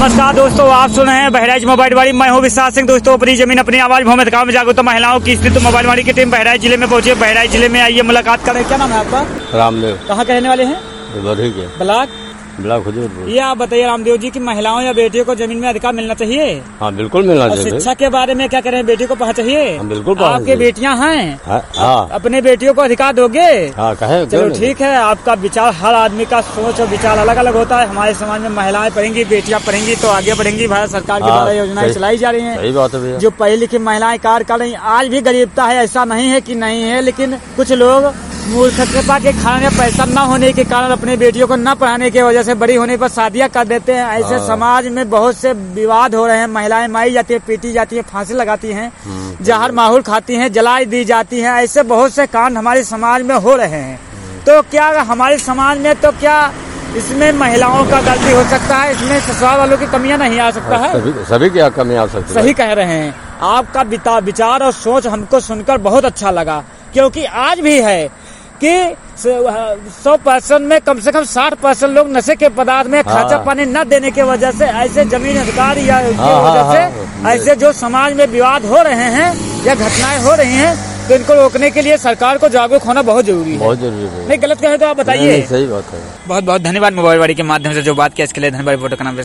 नमस्कार दोस्तों, आप सुन रहे हैं बहराइच मोबाइल वाली। मैं हूं विश्वास सिंह। दोस्तों, अपनी जमीन अपनी आवाज भूमि गाँव में जागरूकता महिलाओं की स्थिति मोबाइल वाली की टीम बहराइच जिले में पहुंची। बहराइच जिले में आइए मुलाकात करें। क्या नाम है आपका? रामदेव। कहाँ के रहने वाले हैं? ब्लॉक हुजूरपुर। ये आप बताइए रामदेव जी की महिलाओं या बेटियों को जमीन में अधिकार मिलना चाहिए? हाँ, बिल्कुल मिलना और चाहिए। शिक्षा के बारे में क्या करें? बेटी को पढ़ना चाहिए? हाँ, बिल्कुल। आपके बेटियां हैं? हाँ। अपने बेटियों को अधिकार दोगे? हाँ, कहे। चलो ठीक है। आपका विचार, हर आदमी का सोच और विचार अलग अलग होता है। हमारे समाज में महिलाएं पढ़ेंगी, बेटियां पढ़ेंगी तो आगे बढ़ेंगी। भारत सरकार की द्वारा योजनाएं चलाई जा रही हैं। सही बात है भैया। जो पढ़ी लिखी महिलाएं कार्य कर रही, आज भी गरीबता है, ऐसा नहीं है कि नहीं है, लेकिन कुछ लोग मूर्खता के कारण, पैसा न होने के कारण अपने बेटियों को न पढ़ाने की वजह से बड़ी होने पर शादियां कर देते हैं। ऐसे समाज में बहुत से विवाद हो रहे हैं। महिलाएं मारी जाती है, पीटी जाती है, फांसी लगाती हैं, जहर माहौल खाती हैं, जलाई दी जाती हैं। ऐसे बहुत से कांड हमारे समाज में हो रहे हैं। तो क्या हमारे समाज में, तो क्या इसमें महिलाओं का गलती हो सकता है? इसमें ससुराल वालों की कमियां नहीं आ सकता है? सभी क्या कमी आ सकती है? सही कह रहे हैं। आपका विचार और सोच हमको सुनकर बहुत अच्छा लगा, क्योंकि आज भी है कि 100% में कम से कम 60% लोग नशे के पदार्थ में खर्चा पानी न देने की वजह से, ऐसे जमीन अधिकार या की वजह से ऐसे जो समाज में विवाद हो रहे हैं या घटनाएं हो रही हैं, तो इनको रोकने के लिए सरकार को जागरूक होना बहुत जरूरी है। बहुत जरूरी है। नहीं, गलत कहे तो आप बताइए। सही बात है। बहुत बहुत धन्यवाद। मोबाइल वाली के माध्यम से जो बात किया इसके लिए धन्यवाद। वोटर का नाम